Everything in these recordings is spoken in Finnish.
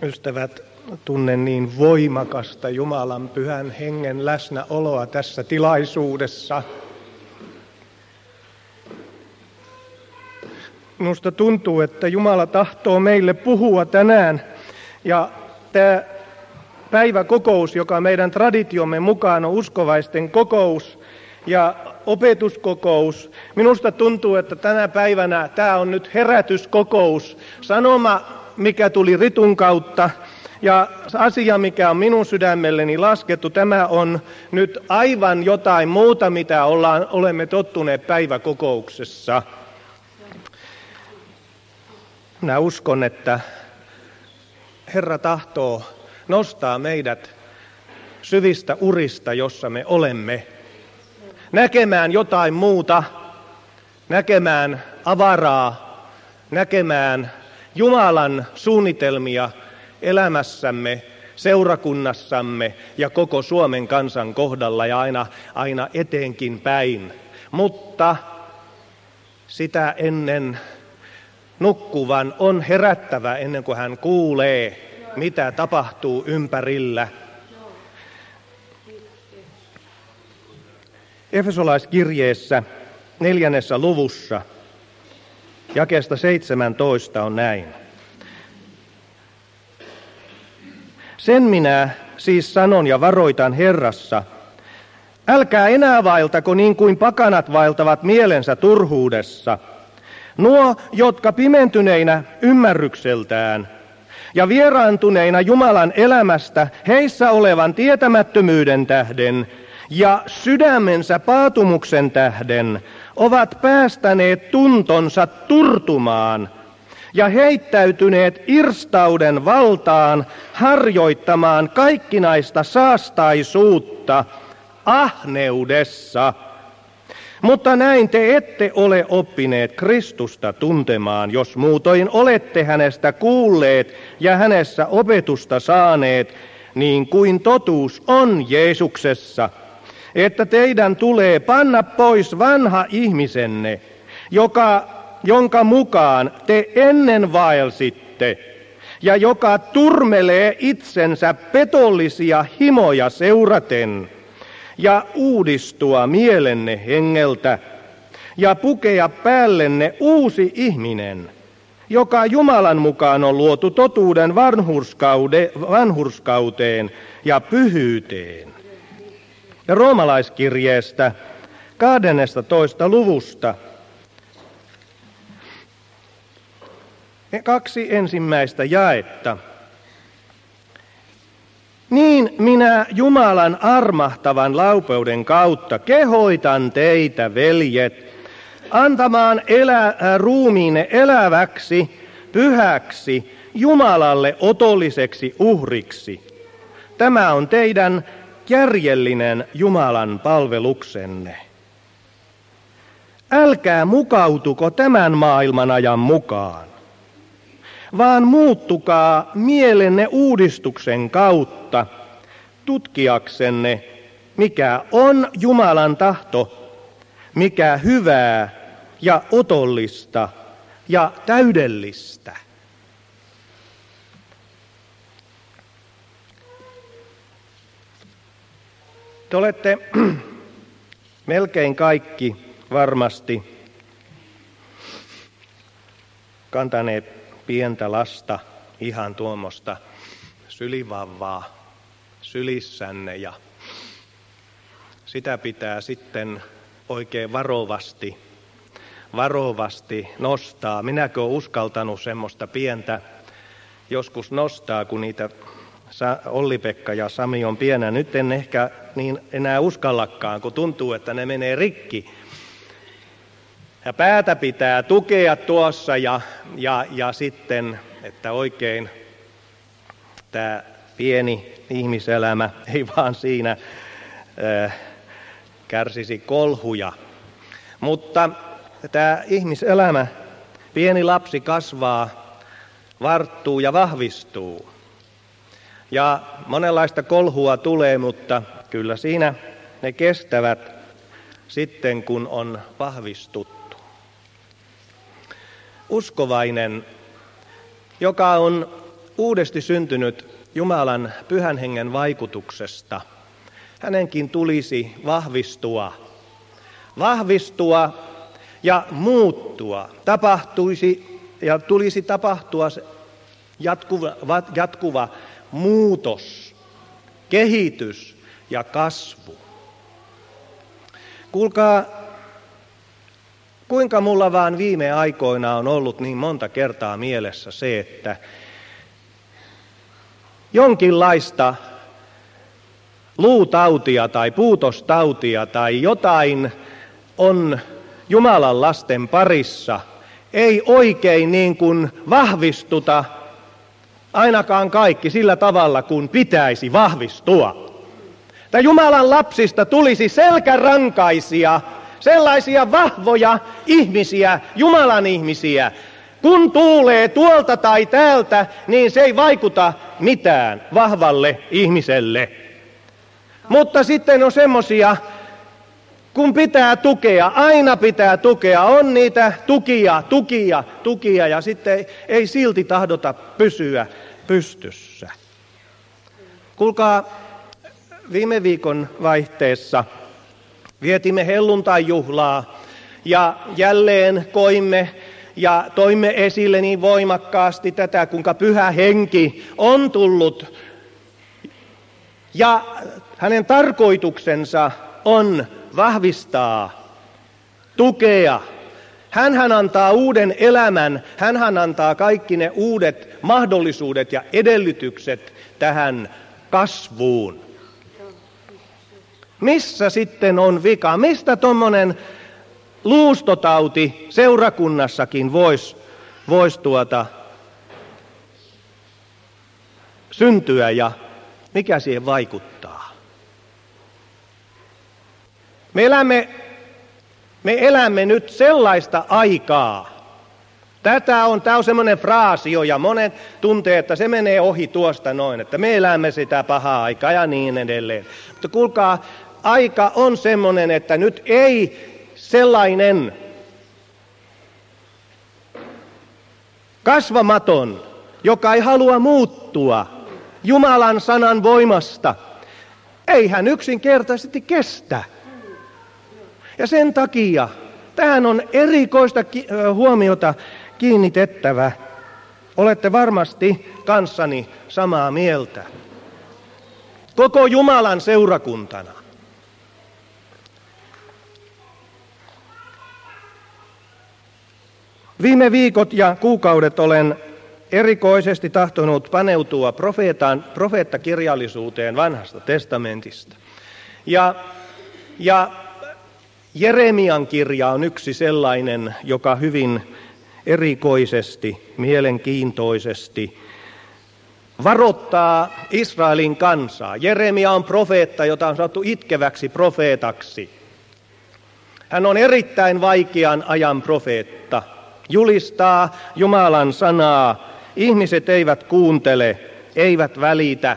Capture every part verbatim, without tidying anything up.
Ystävät, tunnen niin voimakasta Jumalan pyhän hengen läsnäoloa tässä tilaisuudessa. Minusta tuntuu, että Jumala tahtoo meille puhua tänään. Ja tämä päiväkokous, joka meidän traditiomme mukaan on uskovaisten kokous ja opetuskokous. Minusta tuntuu, että tänä päivänä tämä on nyt herätyskokous. Sanoma, mikä tuli Ritun kautta, ja asia, mikä on minun sydämelleni laskettu, tämä on nyt aivan jotain muuta, mitä ollaan, olemme tottuneet päiväkokouksessa. Minä uskon, että Herra tahtoo nostaa meidät syvistä urista, jossa me olemme, näkemään jotain muuta, näkemään avaraa, näkemään Jumalan suunnitelmia elämässämme, seurakunnassamme ja koko Suomen kansan kohdalla ja aina, aina eteenkin päin. Mutta sitä ennen nukkuvan on herättävä ennen kuin hän kuulee, mitä tapahtuu ympärillä. Efesolaiskirjeessä neljännessä luvussa jakeesta seitsemäntoista on näin. Sen minä siis sanon ja varoitan Herrassa, älkää enää vaeltako niin kuin pakanat vaeltavat mielensä turhuudessa. Nuo, jotka pimentyneinä ymmärrykseltään ja vieraantuneina Jumalan elämästä heissä olevan tietämättömyyden tähden ja sydämensä paatumuksen tähden ovat päästäneet tuntonsa turtumaan ja heittäytyneet irstauden valtaan harjoittamaan kaikkinaista saastaisuutta ahneudessa. Mutta näin te ette ole oppineet Kristusta tuntemaan, jos muutoin olette hänestä kuulleet ja hänessä opetusta saaneet, niin kuin totuus on Jeesuksessa, että teidän tulee panna pois vanha ihmisenne, joka, jonka mukaan te ennen vaelsitte, ja joka turmelee itsensä petollisia himoja seuraten, ja uudistua mielenne hengeltä, ja pukea päällenne uusi ihminen, joka Jumalan mukaan on luotu totuuden vanhurskauteen ja pyhyyteen. Ja roomalaiskirjeestä kahdennestatoista luvusta kaksi ensimmäistä jaetta. Niin minä Jumalan armahtavan laupeuden kautta kehoitan teitä, veljet, antamaan elä, ruumiinne eläväksi, pyhäksi, Jumalalle otolliseksi uhriksi. Tämä on teidän järjellinen Jumalan palveluksenne. Älkää mukautuko tämän maailman ajan mukaan, vaan muuttukaa mielenne uudistuksen kautta tutkiaksenne, mikä on Jumalan tahto, mikä hyvää ja otollista ja täydellistä. Te olette melkein kaikki varmasti kantaneet pientä lasta, ihan tuommoista sylivauvaa sylissänne, ja sitä pitää sitten oikein varovasti, varovasti nostaa. Minäkö olen uskaltanut semmoista pientä joskus nostaa, kun niitä Olli-Pekka ja Sami on pienä. Nyt en ehkä niin enää uskallakaan, kun tuntuu, että ne menee rikki. Ja päätä pitää tukea tuossa ja, ja, ja sitten, että oikein tämä pieni ihmiselämä ei vaan siinä äh, kärsisi kolhuja. Mutta tämä ihmiselämä, pieni lapsi kasvaa, varttuu ja vahvistuu. Ja monenlaista kolhua tulee, mutta kyllä siinä ne kestävät sitten, kun on vahvistuttu. Uskovainen, joka on uudesti syntynyt Jumalan pyhän hengen vaikutuksesta, hänenkin tulisi vahvistua. Vahvistua ja muuttua. Tapahtuisi ja tulisi tapahtua jatkuva, jatkuva muutos, kehitys ja kasvu. Kuulkaa, kuinka mulla vaan viime aikoina on ollut niin monta kertaa mielessä se, että jonkinlaista luutautia tai puutostautia tai jotain on Jumalan lasten parissa, ei oikein niin kuin vahvistuta ainakaan kaikki sillä tavalla, kun pitäisi vahvistua. Että Jumalan lapsista tulisi selkärankaisia, sellaisia vahvoja ihmisiä, Jumalan ihmisiä. Kun tuulee tuolta tai täältä, niin se ei vaikuta mitään vahvalle ihmiselle. Mutta sitten on semmosia, kun pitää tukea, aina pitää tukea, on niitä tukia, tukia, tukia ja sitten ei, ei silti tahdota pysyä pystyssä. Kuulkaa, viime viikon vaihteessa vietimme helluntainjuhlaa ja jälleen koimme ja toimme esille niin voimakkaasti tätä, kuinka pyhä henki on tullut ja hänen tarkoituksensa on vahvistaa, tukea. Hänhän antaa uuden elämän, hänhän antaa kaikki ne uudet mahdollisuudet ja edellytykset tähän kasvuun. Missä sitten on vika? Mistä tuommoinen luustotauti seurakunnassakin voisi vois tuota syntyä ja mikä siihen vaikuttaa? Me elämme, me elämme nyt sellaista aikaa. Tätä on, tämä on semmoinen fraasio ja monet tuntee, että se menee ohi tuosta noin, että me elämme sitä pahaa aikaa ja niin edelleen. Mutta kuulkaa, aika on semmoinen, että nyt ei sellainen kasvamaton, joka ei halua muuttua Jumalan sanan voimasta, ei hän yksinkertaisesti kestä. Ja sen takia tähän on erikoista huomiota kiinnitettävä. Olette varmasti kanssani samaa mieltä. Koko Jumalan seurakuntana. Viime viikot ja kuukaudet olen erikoisesti tahtonut paneutua profeetan, profeettakirjallisuuteen vanhasta testamentista. Ja, ja Jeremian kirja on yksi sellainen, joka hyvin erikoisesti, mielenkiintoisesti varoittaa Israelin kansaa. Jeremia on profeetta, jota on sanottu itkeväksi profeetaksi. Hän on erittäin vaikean ajan profeetta. Julistaa Jumalan sanaa. Ihmiset eivät kuuntele, eivät välitä.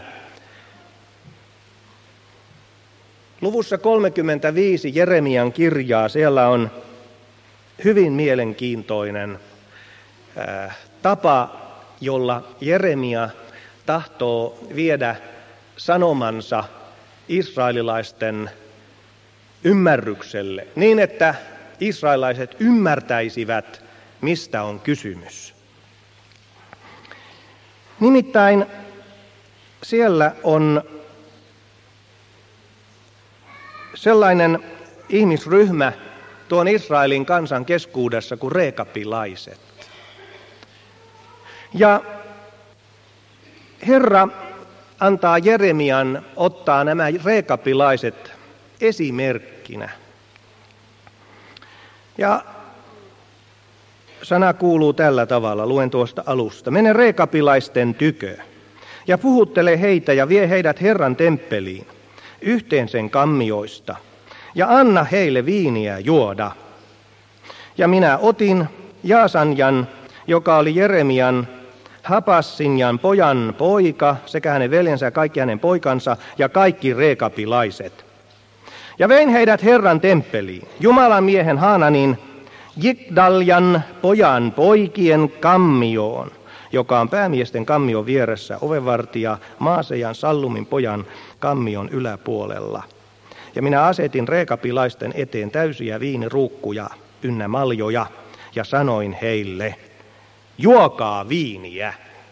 Luvussa kolmekymmentäviisi Jeremian kirjaa, siellä on hyvin mielenkiintoinen äh, tapa, jolla Jeremia tahtoo viedä sanomansa israelilaisten ymmärrykselle, niin että israelilaiset ymmärtäisivät, mistä on kysymys. Nimittäin siellä on sellainen ihmisryhmä tuon Israelin kansan keskuudessa kuin reekapilaiset. Ja Herra antaa Jeremian ottaa nämä reekapilaiset esimerkkinä. Ja sana kuuluu tällä tavalla, luen tuosta alusta. Mene reekapilaisten tykö ja puhuttele heitä ja vie heidät Herran temppeliin, yhteen sen kammioista, ja anna heille viiniä juoda. Ja minä otin Jaasanjan, joka oli Jeremian, Hapassinjan pojan poika, sekä hänen veljensä ja kaikki hänen poikansa, ja kaikki reekapilaiset. Ja vein heidät Herran temppeliin, Jumalan miehen Haananin, Jigdaljan pojan poikien kammioon, joka on päämiesten kammion vieressä ovenvartija Maasejan Sallumin pojan kammion yläpuolella. Ja minä asetin reekapilaisten eteen täysiä viiniruukkuja ynnä maljoja ja sanoin heille, juokaa viiniä.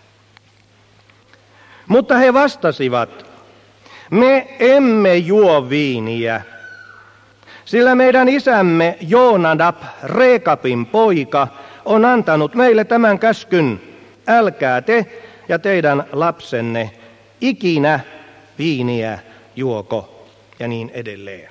Mutta he vastasivat, me emme juo viiniä, sillä meidän isämme Joonadab, Reekapin poika, on antanut meille tämän käskyn, älkää te ja teidän lapsenne ikinä viiniä juoko, ja niin edelleen.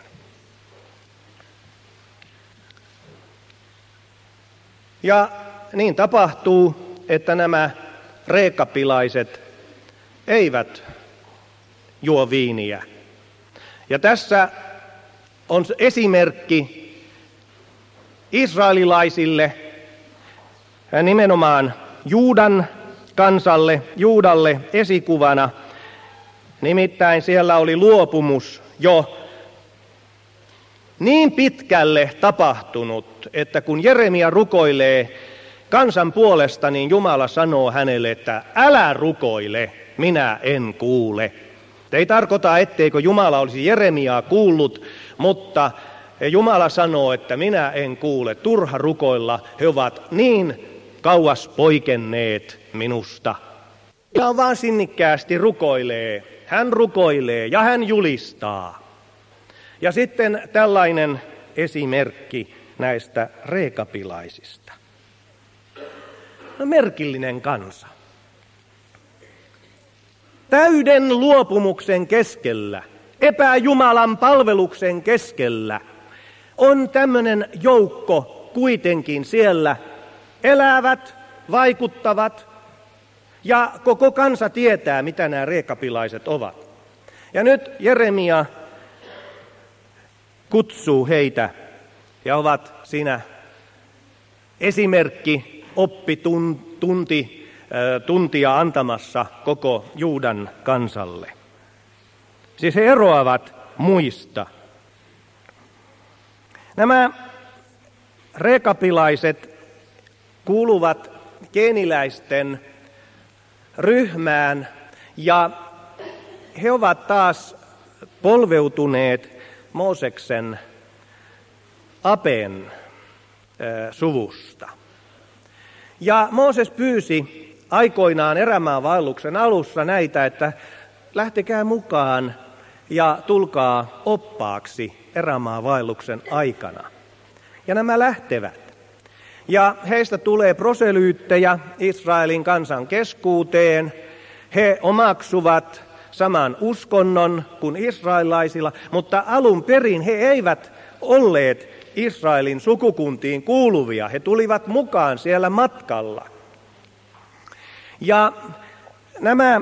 Ja niin tapahtuu, että nämä reekapilaiset eivät juo viiniä. Ja tässä on esimerkki israelilaisille, nimenomaan Juudan kansalle, Juudalle esikuvana. Nimittäin siellä oli luopumus jo niin pitkälle tapahtunut, että kun Jeremia rukoilee kansan puolesta, niin Jumala sanoo hänelle, että älä rukoile, minä en kuule. Ei tarkoita, etteikö Jumala olisi Jeremiaa kuullut, mutta Jumala sanoo, että minä en kuule. Turha rukoilla, he ovat niin kauas poikenneet minusta. Ja vaan sinnikkäästi rukoilee. Hän rukoilee ja hän julistaa. Ja sitten tällainen esimerkki näistä reekapilaisista. No, merkillinen kansa. Täyden luopumuksen keskellä, epäjumalan palveluksen keskellä on tämmöinen joukko kuitenkin siellä elävät, vaikuttavat ja koko kansa tietää, mitä nämä reekapilaiset ovat. Ja nyt Jeremia kutsuu heitä ja ovat siinä esimerkki, oppitunti, tuntia antamassa koko Juudan kansalle. Siis he eroavat muista. Nämä reekapilaiset kuuluvat keeniläisten ryhmään ja he ovat taas polveutuneet Mooseksen Apen suvusta. Ja Mooses pyysi aikoinaan erämaavaelluksen alussa näitä, että lähtekää mukaan ja tulkaa oppaaksi erämaavaelluksen aikana. Ja nämä lähtevät. Ja heistä tulee proselyyttejä Israelin kansan keskuuteen. He omaksuvat saman uskonnon kuin israelilaisilla, mutta alun perin he eivät olleet Israelin sukukuntiin kuuluvia. He tulivat mukaan siellä matkalla. Ja nämä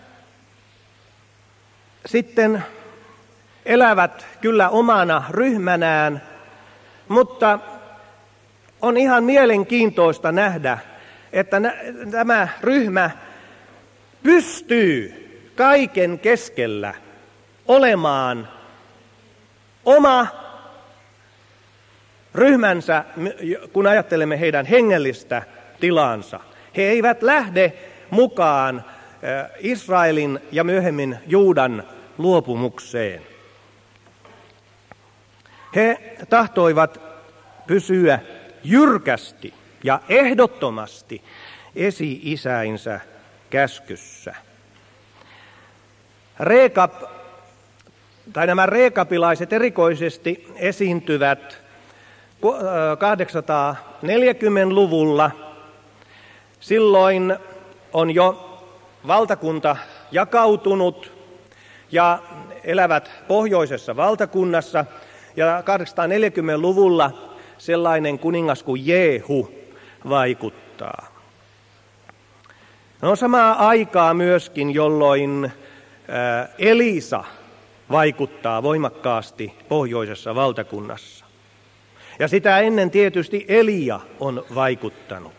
sitten elävät kyllä omana ryhmänään, mutta on ihan mielenkiintoista nähdä, että tämä ryhmä pystyy kaiken keskellä olemaan oma ryhmänsä, kun ajattelemme heidän hengellistä tilaansa. He eivät lähde mukaan Israelin ja myöhemmin Juudan luopumukseen. He tahtoivat pysyä jyrkästi ja ehdottomasti esi-isäinsä käskyssä. Reekap, tai nämä reekapilaiset erikoisesti esiintyvät kahdeksansataaneljäkymmentäluvulla. Silloin on jo valtakunta jakautunut ja elävät pohjoisessa valtakunnassa. Ja kahdeksansataaneljäkymmentäluvulla sellainen kuningas kuin Jehu vaikuttaa. No, samaa aikaa myöskin, jolloin Elisa vaikuttaa voimakkaasti pohjoisessa valtakunnassa. Ja sitä ennen tietysti Elia on vaikuttanut.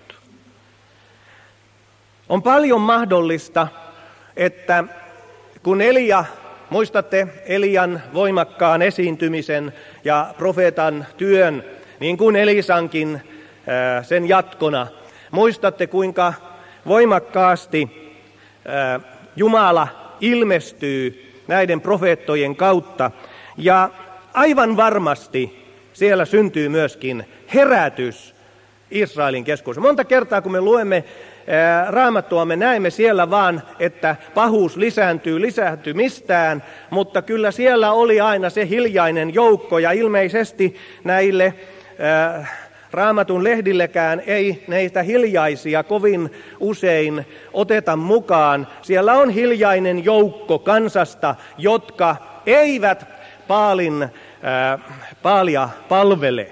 On paljon mahdollista, että kun Elia, muistatte Elian voimakkaan esiintymisen ja profeetan työn, niin kuin Elisankin sen jatkona, muistatte kuinka voimakkaasti Jumala ilmestyy näiden profeettojen kautta ja aivan varmasti siellä syntyy myöskin herätys Israelin keskuudessa. Monta kertaa kun me luemme Raamattua, me näemme siellä vaan, että pahuus lisääntyy, lisääntyy mistään, mutta kyllä siellä oli aina se hiljainen joukko ja ilmeisesti näille Raamatun lehdillekään ei näitä hiljaisia kovin usein oteta mukaan. Siellä on hiljainen joukko kansasta, jotka eivät Baalin, äh, Baalia palvele.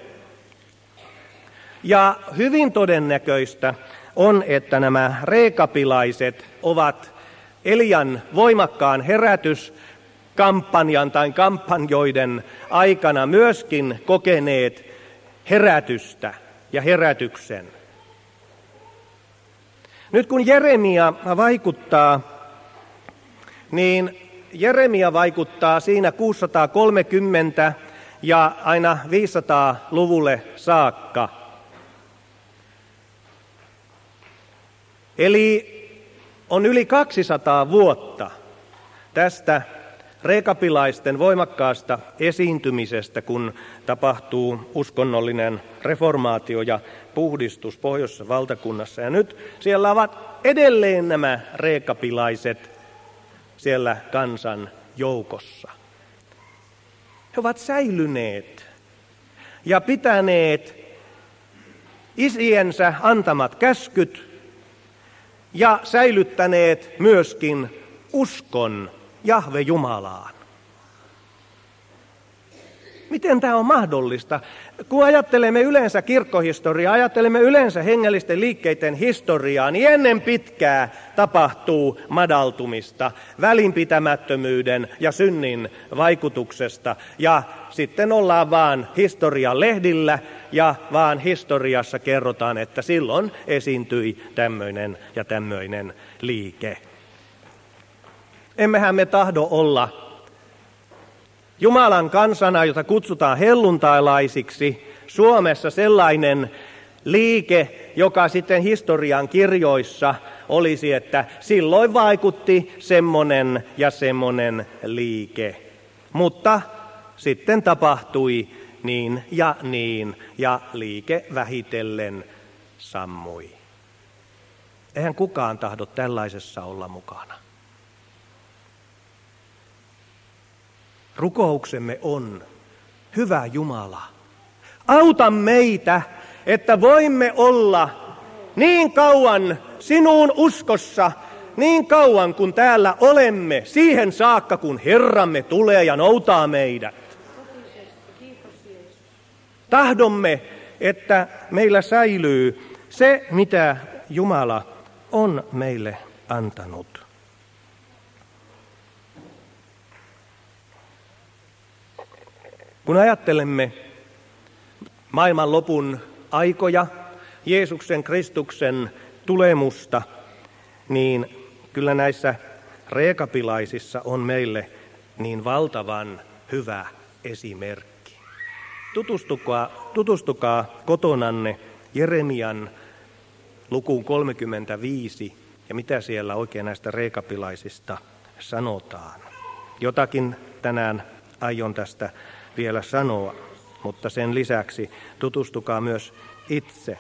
Ja hyvin todennäköistä on, että nämä reekapilaiset ovat Elian voimakkaan herätyskampanjan tai kampanjoiden aikana myöskin kokeneet herätystä ja herätyksen. Nyt kun Jeremia vaikuttaa, niin Jeremia vaikuttaa siinä kuusisataakolmekymmentä ja aina viisisataa-luvulle saakka. Eli on yli kaksisataa vuotta tästä reekapilaisten voimakkaasta esiintymisestä, kun tapahtuu uskonnollinen reformaatio ja puhdistus pohjoisessa valtakunnassa. Ja nyt siellä ovat edelleen nämä reekapilaiset siellä kansan joukossa. He ovat säilyneet ja pitäneet isiensä antamat käskyt ja säilyttäneet myöskin uskon Jahve Jumalaan. Miten tämä on mahdollista? Kun ajattelemme yleensä kirkkohistoriaa, ajattelemme yleensä hengellisten liikkeiden historiaa, niin ennen pitkää tapahtuu madaltumista, välinpitämättömyyden ja synnin vaikutuksesta. Ja sitten ollaan vaan historian lehdillä ja vaan historiassa kerrotaan, että silloin esiintyi tämmöinen ja tämmöinen liike. Emmehän me tahdo olla Jumalan kansana, jota kutsutaan helluntailaisiksi, Suomessa sellainen liike, joka sitten historian kirjoissa olisi, että silloin vaikutti semmoinen ja semmoinen liike. Mutta sitten tapahtui niin ja niin ja liike vähitellen sammui. Eihän kukaan tahdo tällaisessa olla mukana. Rukouksemme on, hyvä Jumala, auta meitä, että voimme olla niin kauan sinun uskossa, niin kauan kun täällä olemme, siihen saakka kun Herramme tulee ja noutaa meidät. Tahdomme, että meillä säilyy se, mitä Jumala on meille antanut. Kun ajattelemme maailman lopun aikoja, Jeesuksen Kristuksen tulemusta, niin kyllä näissä reekapilaisissa on meille niin valtavan hyvä esimerkki. Tutustukaa, tutustukaa kotonanne Jeremian lukuun kolmekymmentäviisi ja mitä siellä oikein näistä reekapilaisista sanotaan. Jotakin tänään aion tästä vielä sanoa, mutta sen lisäksi tutustukaa myös itse.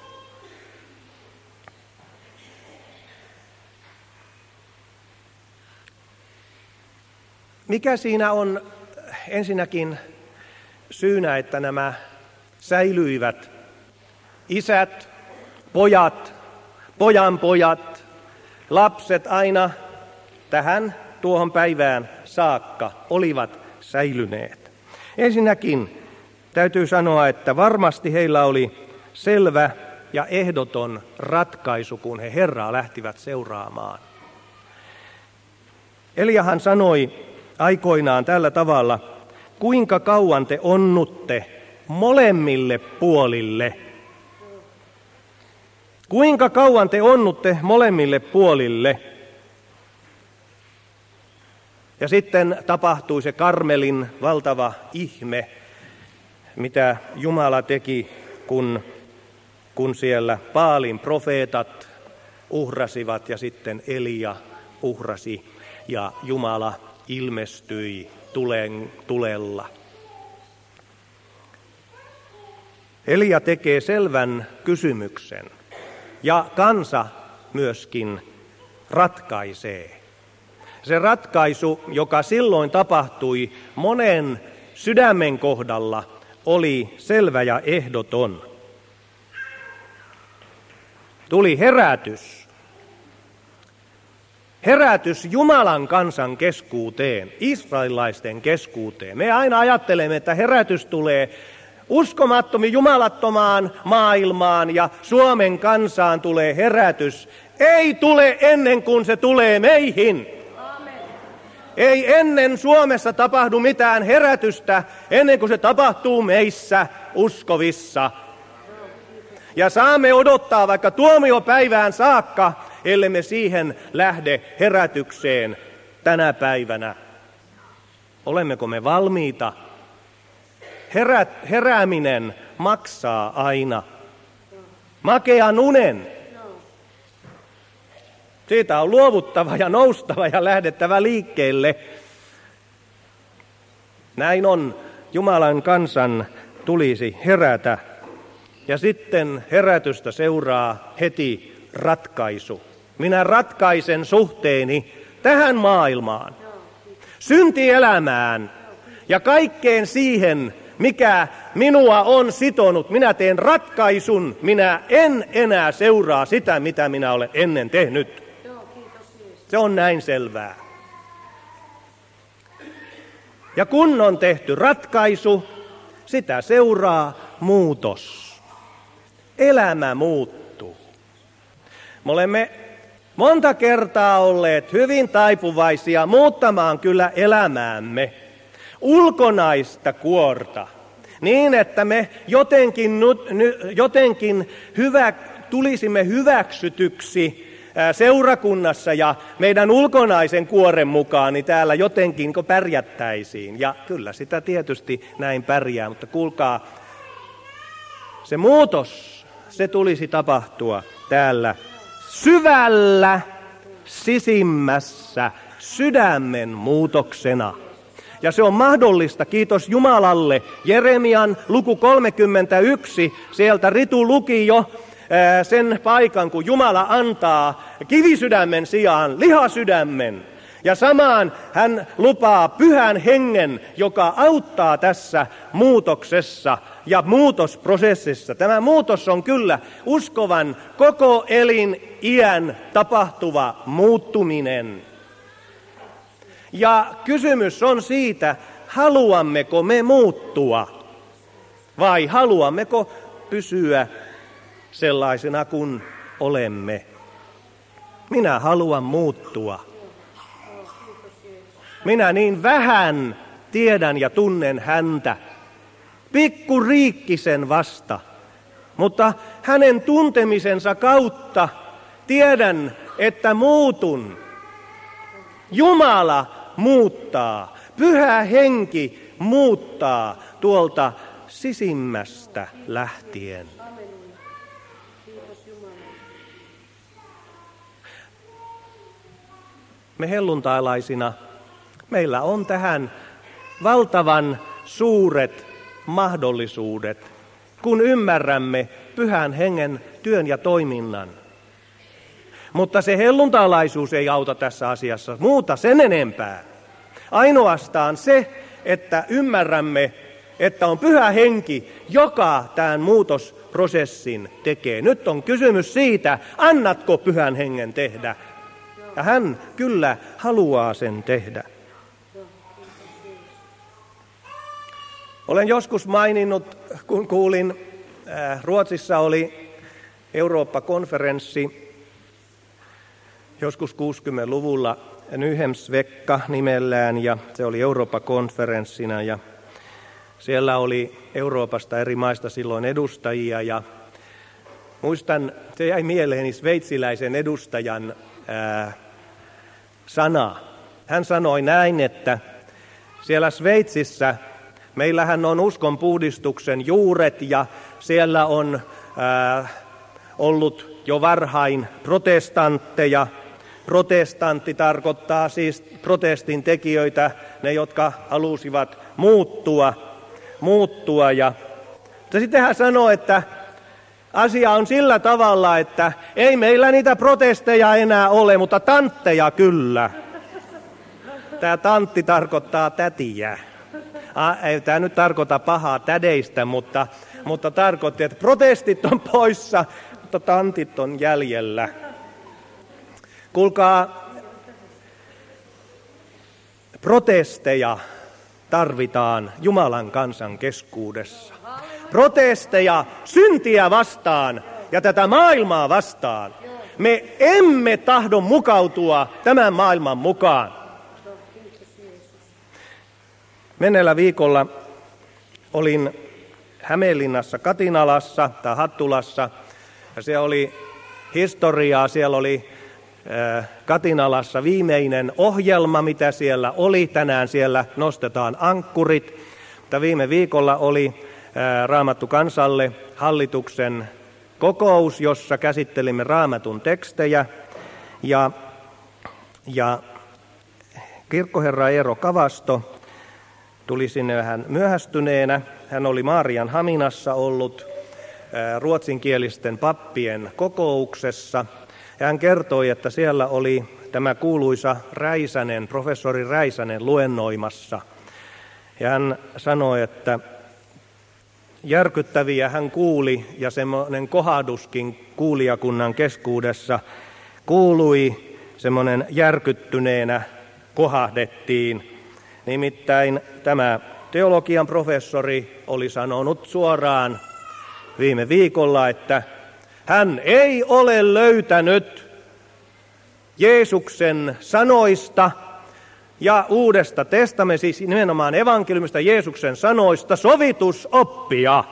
Mikä siinä on ensinnäkin syynä, että nämä säilyivät isät, pojat, pojanpojat, lapset aina tähän tuohon päivään saakka olivat säilyneet? Ensinnäkin täytyy sanoa, että varmasti heillä oli selvä ja ehdoton ratkaisu, kun he Herraa lähtivät seuraamaan. Eliahan sanoi aikoinaan tällä tavalla, kuinka kauan te onnutte molemmille puolille. Kuinka kauan te onnutte molemmille puolille. Ja sitten tapahtui se Karmelin valtava ihme, mitä Jumala teki, kun, kun siellä Baalin profeetat uhrasivat ja sitten Elia uhrasi ja Jumala ilmestyi tulen, tulella. Elia tekee selvän kysymyksen ja kansa myöskin ratkaisee. Se ratkaisu, joka silloin tapahtui monen sydämen kohdalla, oli selvä ja ehdoton. Tuli herätys. Herätys Jumalan kansan keskuuteen, israelilaisten keskuuteen. Me aina ajattelemme, että herätys tulee uskomattomiin jumalattomaan maailmaan ja Suomen kansaan tulee herätys. Ei tule ennen kuin se tulee meihin. Amen. Ei ennen Suomessa tapahdu mitään herätystä ennen kuin se tapahtuu meissä uskovissa. Ja saamme odottaa vaikka tuomiopäivään saakka, ellemme siihen lähde herätykseen tänä päivänä. Olemmeko me valmiita? Herä, herääminen maksaa aina. Makean unen. Siitä on luovuttava ja noustava ja lähdettävä liikkeelle. Näin on, Jumalan kansan tulisi herätä. Ja sitten herätystä seuraa heti ratkaisu. Minä ratkaisen suhteeni tähän maailmaan, syntielämään ja kaikkeen siihen, mikä minua on sitonut. Minä teen ratkaisun, minä en enää seuraa sitä, mitä minä olen ennen tehnyt. Se on näin selvää. Ja kun on tehty ratkaisu, sitä seuraa muutos. Elämä muuttuu. Me olemme monta kertaa olleet hyvin taipuvaisia muuttamaan kyllä elämäämme ulkonaista kuorta niin, että me jotenkin, jotenkin hyvä, tulisimme hyväksytyksi seurakunnassa ja meidän ulkonaisen kuoren mukaan, niin täällä jotenkin pärjättäisiin. Ja kyllä sitä tietysti näin pärjää, mutta kuulkaa, se muutos, se tulisi tapahtua täällä syvällä sisimmässä sydämen muutoksena. Ja se on mahdollista, kiitos Jumalalle. Jeremian luku kolmekymmentäyksi, sieltä Ritu luki jo ää, sen paikan, kun Jumala antaa kivisydämen sijaan lihasydämen. Ja samaan hän lupaa pyhän hengen, joka auttaa tässä muutoksessa ja muutosprosessissa. Tämä muutos on kyllä uskovan koko elin iän tapahtuva muuttuminen. Ja kysymys on siitä, haluammeko me muuttua vai haluammeko pysyä sellaisena kuin olemme. Minä haluan muuttua. Minä niin vähän tiedän ja tunnen häntä. Pikku Riikkisen vasta, mutta hänen tuntemisensa kautta tiedän, että muutun. Jumala muuttaa, Pyhä Henki muuttaa tuolta sisimmästä lähtien. Me helluntailaisina, meillä on tähän valtavan suuret mahdollisuudet, kun ymmärrämme Pyhän Hengen työn ja toiminnan. Mutta se helluntalaisuus ei auta tässä asiassa muuta sen enempää. Ainoastaan se, että ymmärrämme, että on Pyhä Henki, joka tämän muutosprosessin tekee. Nyt on kysymys siitä, annatko Pyhän Hengen tehdä. Ja hän kyllä haluaa sen tehdä. Olen joskus maininnut, kun kuulin, äh, Ruotsissa oli Eurooppa-konferenssi joskus kuusikymmentäluvulla, Nyhemsvekka nimellään, ja se oli Eurooppa-konferenssina, ja siellä oli Euroopasta eri maista silloin edustajia, ja muistan, se jäi mieleeni sveitsiläisen edustajan ää, sana. Hän sanoi näin, että siellä Sveitsissä meillähän on uskonpuhdistuksen juuret, ja siellä on ää, ollut jo varhain protestantteja. Protestantti tarkoittaa siis protestin tekijöitä, ne jotka halusivat muuttua. muuttua. Ja sitten hän sanoo, että asia on sillä tavalla, että ei meillä niitä protesteja enää ole, mutta tantteja kyllä. Tämä tantti tarkoittaa tätiä. Ei tämä nyt tarkoita pahaa tädeistä, mutta, mutta tarkoitti, että protestit on poissa, mutta tantit on jäljellä. Kuulkaa, protesteja tarvitaan Jumalan kansan keskuudessa. Protesteja syntiä vastaan ja tätä maailmaa vastaan. Me emme tahdo mukautua tämän maailman mukaan. Menneellä viikolla olin Hämeenlinnassa Katinalassa tai Hattulassa ja se oli historiaa. Siellä oli äh, Katinalassa viimeinen ohjelma, mitä siellä oli. Tänään siellä nostetaan ankkurit. Mutta viime viikolla oli äh, Raamattu kansalle hallituksen kokous, jossa käsittelimme Raamatun tekstejä. Ja, ja kirkkoherra Eero Kavasto tuli sinne vähän myöhästyneenä. Hän oli Maarian Haminassa ollut ruotsinkielisten pappien kokouksessa. Ja hän kertoi, että siellä oli tämä kuuluisa Räisänen, professori Räisänen luennoimassa. Ja hän sanoi, että järkyttäviä hän kuuli ja semmoinen kohahduskin kuulijakunnan keskuudessa kuului, semmoinen järkyttyneenä kohahdettiin. Nimittäin tämä teologian professori oli sanonut suoraan viime viikolla, että hän ei ole löytänyt Jeesuksen sanoista ja Uudesta testamentista, siis nimenomaan evankeliumista Jeesuksen sanoista, sovitusoppia.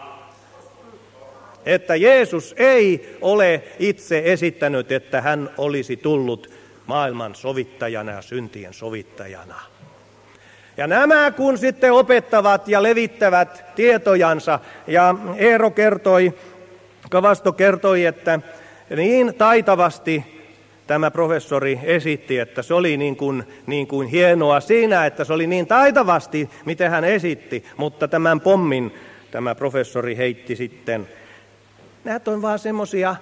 Että Jeesus ei ole itse esittänyt, että hän olisi tullut maailman sovittajana ja syntien sovittajana. Ja nämä kun sitten opettavat ja levittävät tietojansa, ja Eero kertoi, Kavasto kertoi, että niin taitavasti tämä professori esitti, että se oli niin kuin, niin kuin hienoa siinä, että se oli niin taitavasti, miten hän esitti, mutta tämän pommin tämä professori heitti sitten. Nämä on vaan semmoisia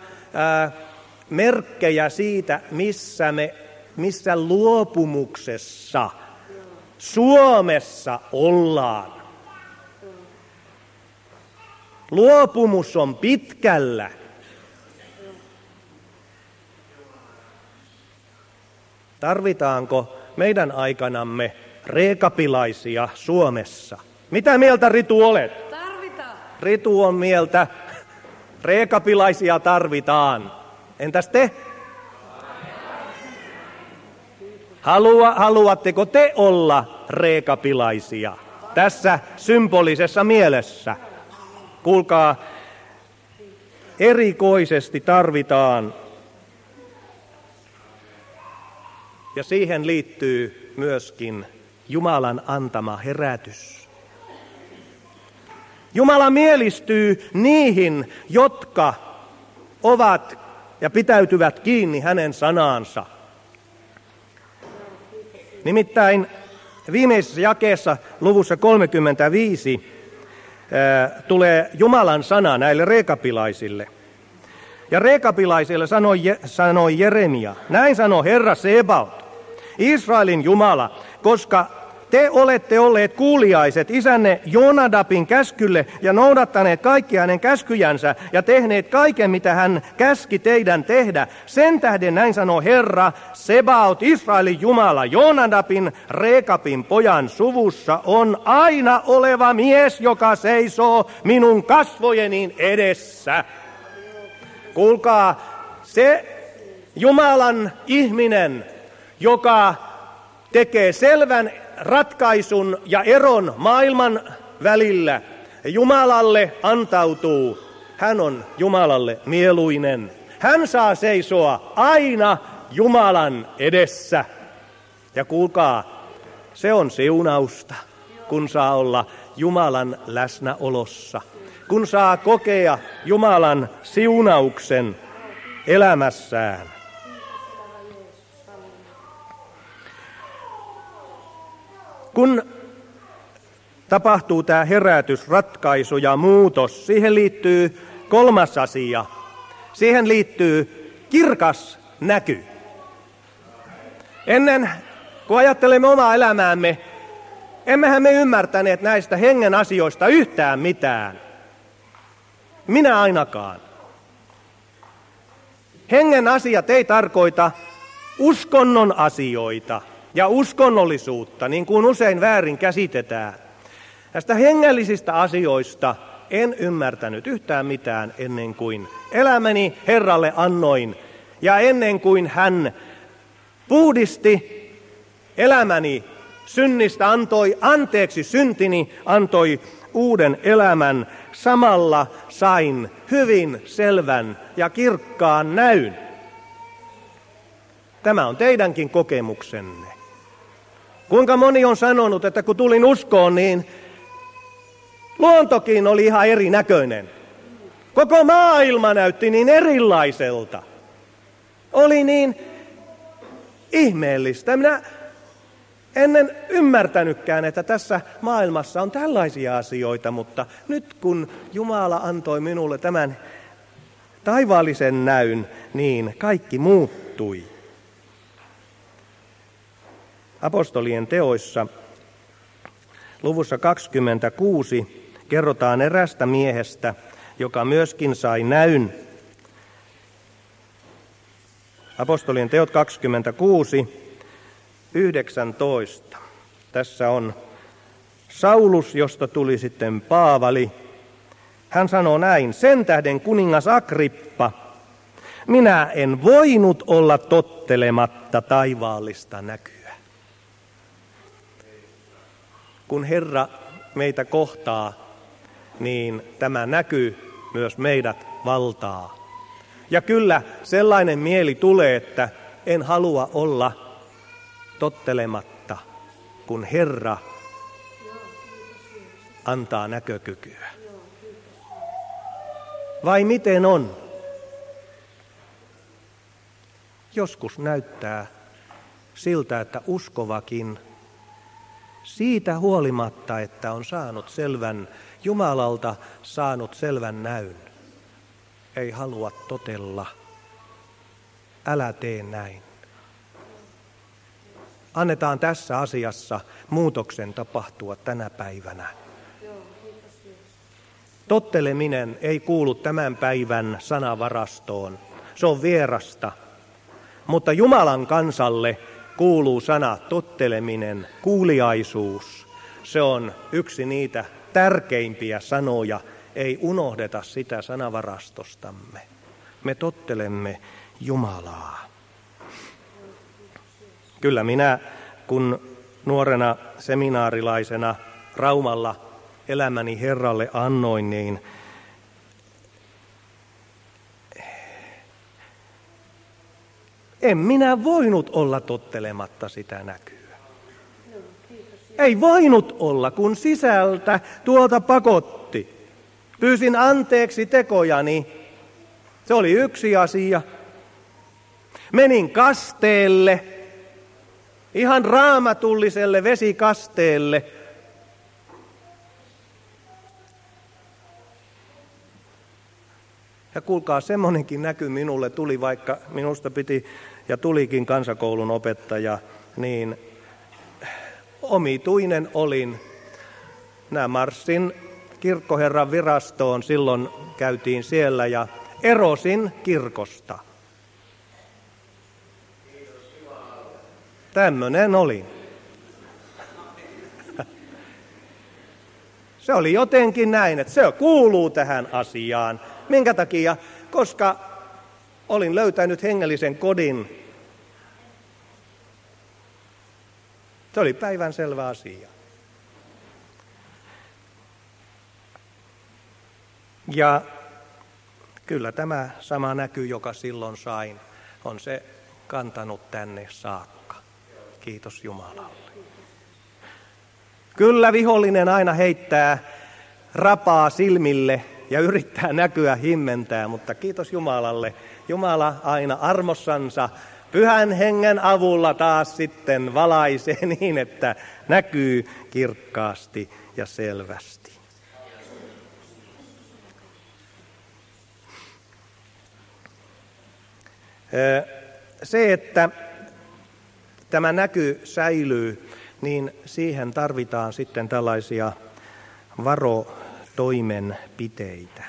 merkkejä siitä, missä, me, missä luopumuksessa Suomessa ollaan. Luopumus on pitkällä. Tarvitaanko meidän aikanamme reekapilaisia Suomessa? Mitä mieltä Ritu olet? Tarvitaan. Ritu on mieltä, reekapilaisia tarvitaan. Entäs te? Halua, haluatteko te olla reekapilaisia tässä symbolisessa mielessä? Kuulkaa, erikoisesti tarvitaan, ja siihen liittyy myöskin Jumalan antama herätys. Jumala mielistyy niihin, jotka ovat ja pitäytyvät kiinni hänen sanaansa. Nimittäin viimeisessä jakeessa luvussa kolmekymmentäviisi ää, tulee Jumalan sana näille reekapilaisille. Ja reekapilaisille sanoi, sanoi Jeremia, näin sanoi Herra Sebaot, Israelin Jumala, koska te olette olleet kuuliaiset isänne Jonadabin käskylle ja noudattaneet kaikkia hänen käskyjänsä ja tehneet kaiken, mitä hän käski teidän tehdä. Sen tähden näin sanoo Herra Sebaot, Israelin Jumala, Jonadabin, Rekabin pojan suvussa on aina oleva mies, joka seisoo minun kasvojeni edessä. Kuulkaa, se Jumalan ihminen, joka tekee selvän ratkaisun ja eron maailman välillä, Jumalalle antautuu. Hän on Jumalalle mieluinen. Hän saa seisoa aina Jumalan edessä. Ja kuulkaa, se on siunausta, kun saa olla Jumalan läsnäolossa. Kun saa kokea Jumalan siunauksen. elämässään. Kun tapahtuu tämä herätys, ratkaisu ja muutos, siihen liittyy kolmas asia. Siihen liittyy kirkas näky. Ennen kun ajattelemme omaa elämäämme, emmehän me ymmärtäneet näistä hengen asioista yhtään mitään. Minä ainakaan. Hengen asiat ei tarkoita uskonnon asioita ja uskonnollisuutta, niin kuin usein väärin käsitetään. Näistä hengellisistä asioista en ymmärtänyt yhtään mitään ennen kuin elämäni Herralle annoin ja ennen kuin hän puhdisti elämäni synnistä, antoi anteeksi syntini, antoi uuden elämän. Samalla sain hyvin selvän ja kirkkaan näyn. Tämä on teidänkin kokemuksenne. Kuinka moni on sanonut, että kun tulin uskoon, niin luontokin oli ihan erinäköinen. Koko maailma näytti niin erilaiselta. Oli niin ihmeellistä. Minä ennen ymmärtänytkään, että tässä maailmassa on tällaisia asioita, mutta nyt kun Jumala antoi minulle tämän taivaallisen näyn, niin kaikki muuttui. Apostolien teoissa luvussa kaksikymmentäkuusi kerrotaan erästä miehestä, joka myöskin sai näyn. Apostolien teot kaksikymmentäkuusi, yhdeksäntoista. Tässä on Saulus, josta tuli sitten Paavali. Hän sanoo näin: sen tähden kuningas Agrippa, minä en voinut olla tottelematta taivaallista näkyä. Kun Herra meitä kohtaa, niin tämä näky myös meidät valtaa. Ja kyllä sellainen mieli tulee, että en halua olla tottelematta, kun Herra antaa näkökykyä. Vai miten on? Joskus näyttää siltä, että uskovakin siitä huolimatta, että on saanut selvän, Jumalalta saanut selvän näyn, ei halua totella. Älä tee näin. Annetaan tässä asiassa muutoksen tapahtua tänä päivänä. Totteleminen ei kuulu tämän päivän sanavarastoon. Se on vierasta. Mutta Jumalan kansalle kuuluu sana totteleminen, kuuliaisuus. Se on yksi niitä tärkeimpiä sanoja. Ei unohdeta sitä sanavarastostamme. Me tottelemme Jumalaa. Kyllä minä, kun nuorena seminaarilaisena Raumalla elämäni Herralle annoin, niin en minä voinut olla tottelematta sitä näkyä. Ei voinut olla, kun sisältä tuolta pakotti. Pyysin anteeksi tekojani. Se oli yksi asia. Menin kasteelle, ihan raamatulliselle vesikasteelle. Ja kuulkaa, semmoinenkin näky minulle tuli, vaikka minusta piti ja tulikin kansakoulun opettaja, niin omituinen olin. Minä marssin kirkkoherran virastoon, silloin käytiin siellä ja erosin kirkosta. Tämmöinen oli. Se oli jotenkin näin, että se kuuluu tähän asiaan. Minkä takia? Koska olin löytänyt hengellisen kodin. Se oli päivänselvä asia. Ja kyllä tämä sama näky, joka silloin sain, on se kantanut tänne saakka. Kiitos Jumalalle. Kyllä vihollinen aina heittää rapaa silmille ja yrittää näkyä himmentää, mutta kiitos Jumalalle. Jumala aina armossansa Pyhän Hengen avulla taas sitten valaisee niin, että näkyy kirkkaasti ja selvästi. Se, että tämä näky säilyy, niin siihen tarvitaan sitten tällaisia varotoimenpiteitä.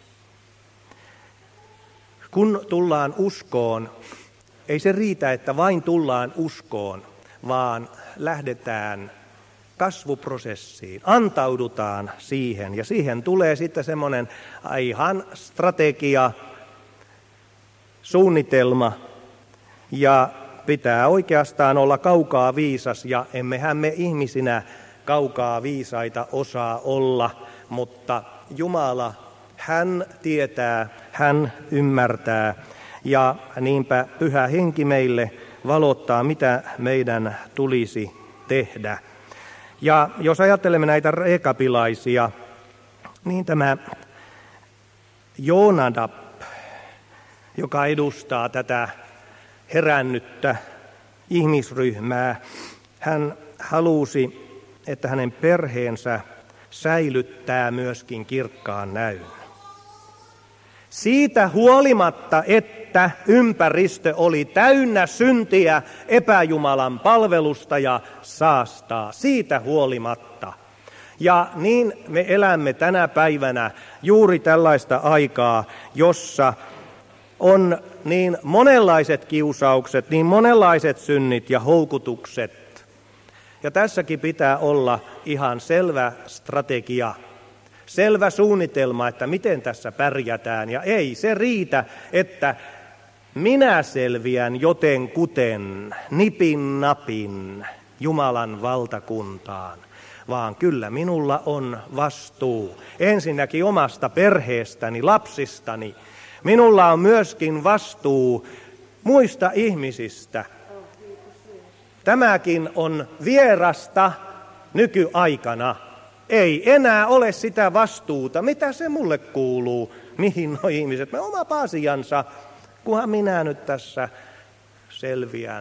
Kun tullaan uskoon, ei se riitä, että vain tullaan uskoon, vaan lähdetään kasvuprosessiin, antaudutaan siihen ja siihen tulee sitten semmoinen ihan strategia, suunnitelma ja pitää oikeastaan olla kaukaa viisas ja emmehän me ihmisinä kaukaa viisaita osaa olla, mutta Jumala, hän tietää, hän ymmärtää ja niinpä Pyhä Henki meille valottaa, mitä meidän tulisi tehdä. Ja jos ajattelemme näitä reekabilaisia, niin tämä Joonadab, joka edustaa tätä herännyttä ihmisryhmää, hän halusi, että hänen perheensä säilyttää myöskin kirkkaan näyn. Siitä huolimatta, että ympäristö oli täynnä syntiä, epäjumalan palvelusta ja saastaa, siitä huolimatta. Ja niin me elämme tänä päivänä juuri tällaista aikaa, jossa on niin monenlaiset kiusaukset, niin monenlaiset synnit ja houkutukset. Ja tässäkin pitää olla ihan selvä strategia, selvä suunnitelma, että miten tässä pärjätään. Ja ei se riitä, että minä selviän jotenkuten nipin napin Jumalan valtakuntaan, vaan kyllä minulla on vastuu ensinnäkin omasta perheestäni, lapsistani. Minulla on myöskin vastuu muista ihmisistä. Tämäkin on vierasta nykyaikana. Ei enää ole sitä vastuuta, mitä se mulle kuuluu, mihin nuo ihmiset. Me oma asiansa, kunhan minä nyt tässä selviän.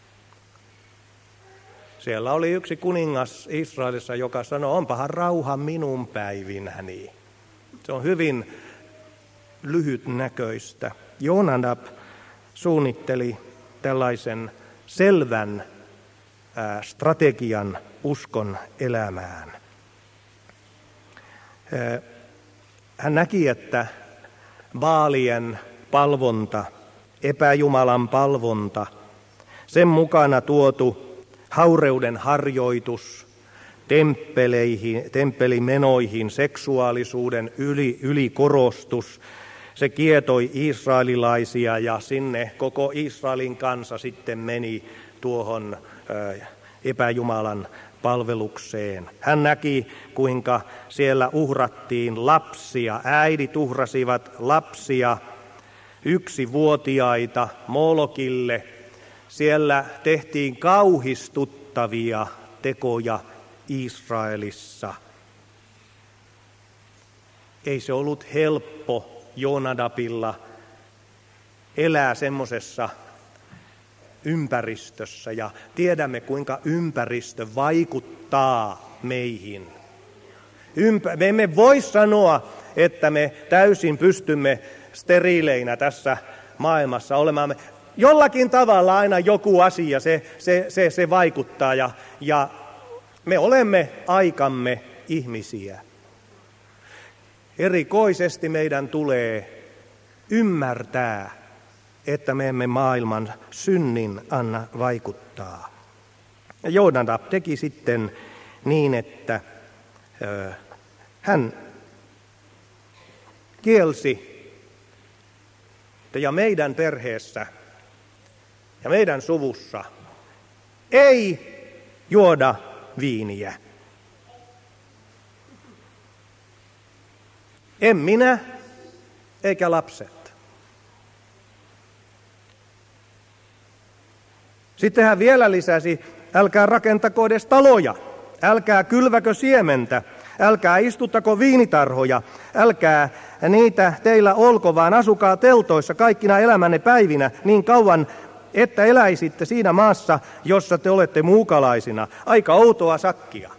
Siellä oli yksi kuningas Israelissa, joka sanoi, onpahan rauha minun päivinäni. Se on hyvin lyhytnäköistä. Joonadab suunnitteli tällaisen selvän ää, strategian uskon elämään. Ää, hän näki, että Baalien palvonta, epäjumalan palvonta, sen mukana tuotu haureuden harjoitus, temppeleihin, temppelimenoihin, seksuaalisuuden yli, ylikorostus, se kietoi israelilaisia ja sinne koko Israelin kansa sitten meni tuohon epäjumalan palvelukseen. Hän näki, kuinka siellä uhrattiin lapsia, äidit uhrasivat lapsia yksivuotiaita Molokille. Siellä tehtiin kauhistuttavia tekoja Israelissa. Ei se ollut helppo Joonadabilla elää semmoisessa ympäristössä ja tiedämme, kuinka ympäristö vaikuttaa meihin. Ympä- me emme voi sanoa, että me täysin pystymme steriileinä tässä maailmassa olemaan. Jollakin tavalla aina joku asia, se, se, se, se vaikuttaa ja, ja me olemme aikamme ihmisiä. Erikoisesti meidän tulee ymmärtää, että me emme maailman synnin anna vaikuttaa. Ja Joonadab teki sitten niin, että ö, hän kielsi, ja meidän perheessä ja meidän suvussa ei juoda viiniä. En minä eikä lapset. Sitten hän vielä lisäsi, älkää rakentako edes taloja, älkää kylväkö siementä, Älkää istuttako viinitarhoja, älkää niitä teillä olko, vaan asukaa teltoissa kaikkina elämänne päivinä niin kauan, että eläisitte siinä maassa, jossa te olette muukalaisina. Aika outoa sakkia.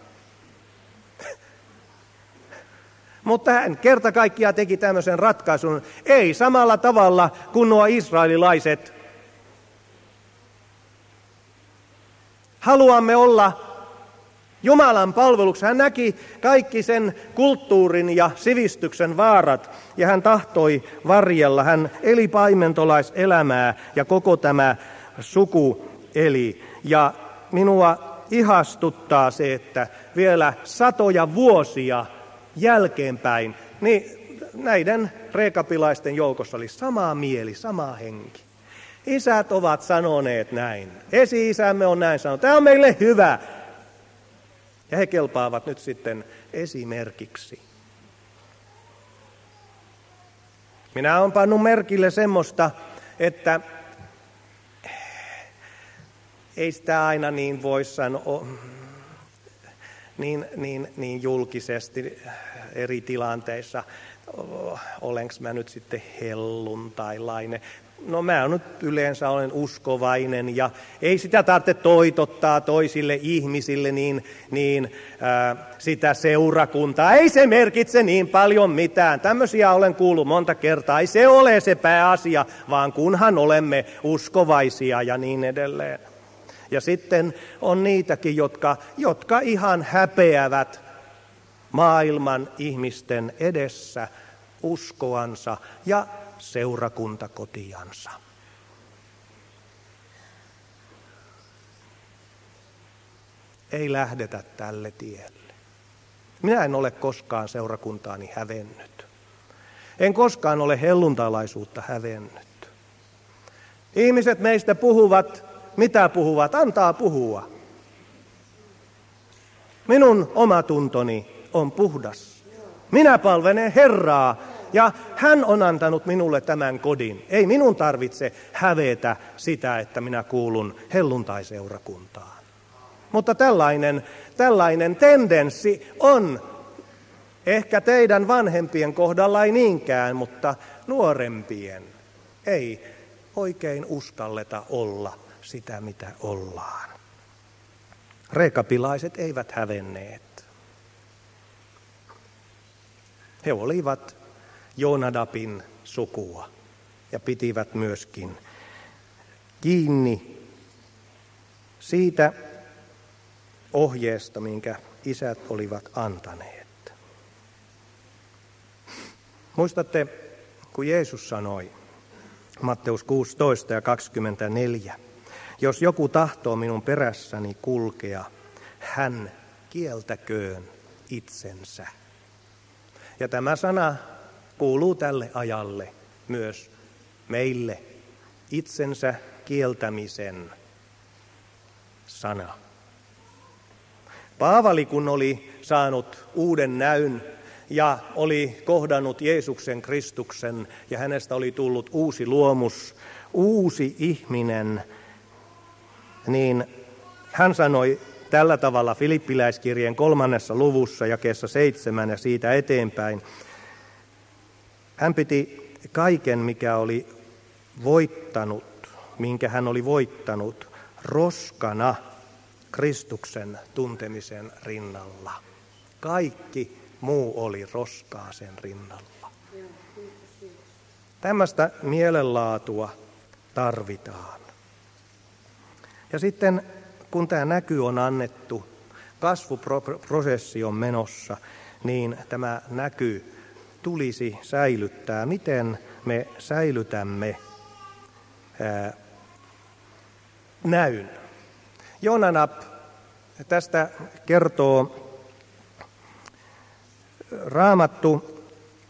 Mutta hän kerta kaikkiaan teki tämmöisen ratkaisun, ei samalla tavalla kuin nuo israelilaiset. Haluamme olla Jumalan palveluksessa. Hän näki kaikki sen kulttuurin ja sivistyksen vaarat ja hän tahtoi varjella. Hän eli paimentolaiselämää ja koko tämä suku eli. Ja minua ihastuttaa se, että vielä satoja vuosia jälkeenpäin, niin näiden reekapilaisten joukossa oli sama mieli, sama henki. Isät ovat sanoneet näin. Esi-isämme on näin sanonut. Tämä on meille hyvä. Ja he kelpaavat nyt sitten esimerkiksi. Minä olen pannut merkille semmoista, että ei sitä aina niin voi sanoa niin, niin, niin julkisesti eri tilanteissa. Olenko mä nyt sitten helluntailainen? No mä nyt yleensä olen uskovainen ja ei sitä tarvitse toitottaa toisille ihmisille niin, niin ää, sitä seurakuntaa. Ei se merkitse niin paljon mitään. Tämmöisiä olen kuullut monta kertaa. Ei se ole se pääasia, vaan kunhan olemme uskovaisia ja niin edelleen. Ja sitten on niitäkin, jotka, jotka ihan häpeävät maailman ihmisten edessä uskoansa ja seurakuntakotiansa. Ei lähdetä tälle tielle. Minä en ole koskaan seurakuntaani hävennyt. En koskaan ole helluntalaisuutta hävennyt. Ihmiset meistä puhuvat, mitä puhuvat, antaa puhua. Minun omatuntoni on puhdas. Minä palvelen Herraa. Ja hän on antanut minulle tämän kodin. Ei minun tarvitse hävetä sitä, että minä kuulun helluntaiseurakuntaan. Mutta tällainen, tällainen tendenssi on ehkä teidän vanhempien kohdalla ei niinkään, mutta nuorempien ei oikein uskalleta olla sitä, mitä ollaan. Reekapilaiset eivät hävenneet. He olivat Joonadabin sukua ja pitivät myöskin kiinni siitä ohjeesta, minkä isät olivat antaneet. Muistatte, kun Jeesus sanoi, Matteus kuusitoista ja kaksikymmentäneljä, jos joku tahtoo minun perässäni kulkea, hän kieltäköön itsensä. Ja tämä sana kuuluu tälle ajalle myös meille, itsensä kieltämisen sana. Paavali, kun oli saanut uuden näyn ja oli kohdannut Jeesuksen Kristuksen ja hänestä oli tullut uusi luomus, uusi ihminen, niin hän sanoi tällä tavalla Filippiläiskirjeen kolmannessa luvussa jakeessa seitsemän ja siitä eteenpäin. Hän piti kaiken, mikä oli voittanut, minkä hän oli voittanut, roskana Kristuksen tuntemisen rinnalla. Kaikki muu oli roskaa sen rinnalla. Tällaista mielenlaatua tarvitaan. Ja sitten kun tämä näky on annettu, kasvuprosessi on menossa, niin tämä näky tulisi säilyttää. Miten me säilytämme ää, näyn? Joonadab tästä kertoo Raamattu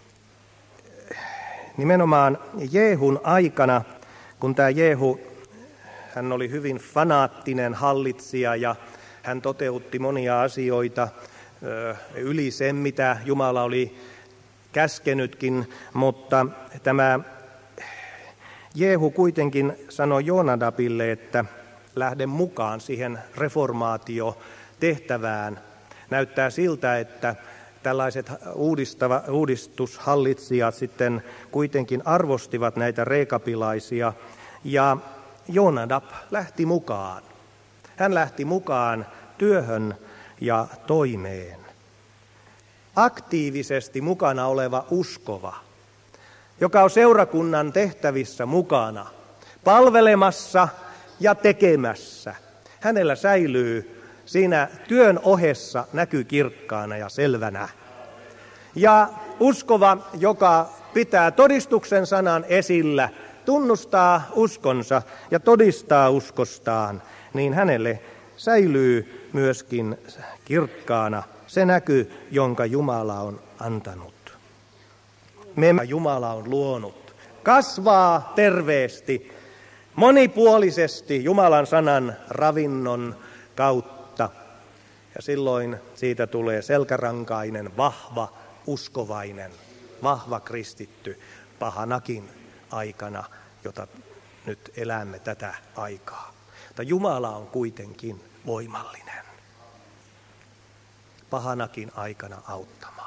nimenomaan Jeehun aikana, kun tämä Jeehu, hän oli hyvin fanaattinen hallitsija ja hän toteutti monia asioita yli sen, mitä Jumala oli käskenytkin, mutta tämä Jeehu kuitenkin sanoi Joonadabille, että lähde mukaan siihen reformaatiotehtävään. Näyttää siltä, että tällaiset uudistava, uudistushallitsijat sitten kuitenkin arvostivat näitä reekapilaisia, ja Jonadab lähti mukaan. Hän lähti mukaan työhön ja toimeen. Aktiivisesti mukana oleva uskova, joka on seurakunnan tehtävissä mukana, palvelemassa ja tekemässä. Hänellä säilyy siinä työn ohessa näky kirkkaana ja selvänä. Ja uskova, joka pitää todistuksen sanan esillä, tunnustaa uskonsa ja todistaa uskostaan, niin hänelle säilyy myöskin kirkkaana se näky, jonka Jumala on antanut. Me Jumala on luonut. Kasvaa terveesti, monipuolisesti Jumalan sanan ravinnon kautta. Ja silloin siitä tulee selkärankainen, vahva, uskovainen, vahva kristitty pahanakin aikana, jota nyt elämme tätä aikaa. Mutta Jumala on kuitenkin voimallinen pahanakin aikana auttamaan.